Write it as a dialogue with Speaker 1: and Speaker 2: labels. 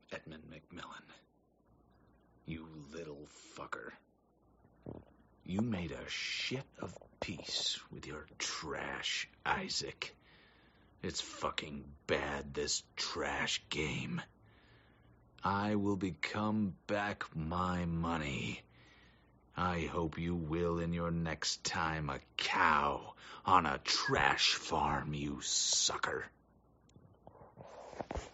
Speaker 1: Edmund McMillan. You little fucker. You made a shit of peace with your trash, Isaac. It's fucking bad, this trash game. I will become back my money. I hope you will in your next time a cow on a trash farm, you sucker.